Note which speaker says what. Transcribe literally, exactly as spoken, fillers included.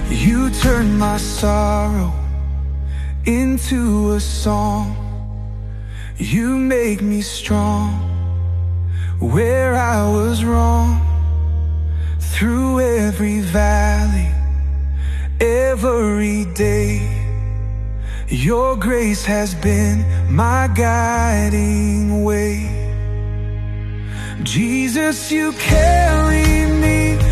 Speaker 1: You turn my sorrow into a song. You make me strong where I was wrong. Through every valley, every day, your grace has been my guiding way. Jesus, you carry me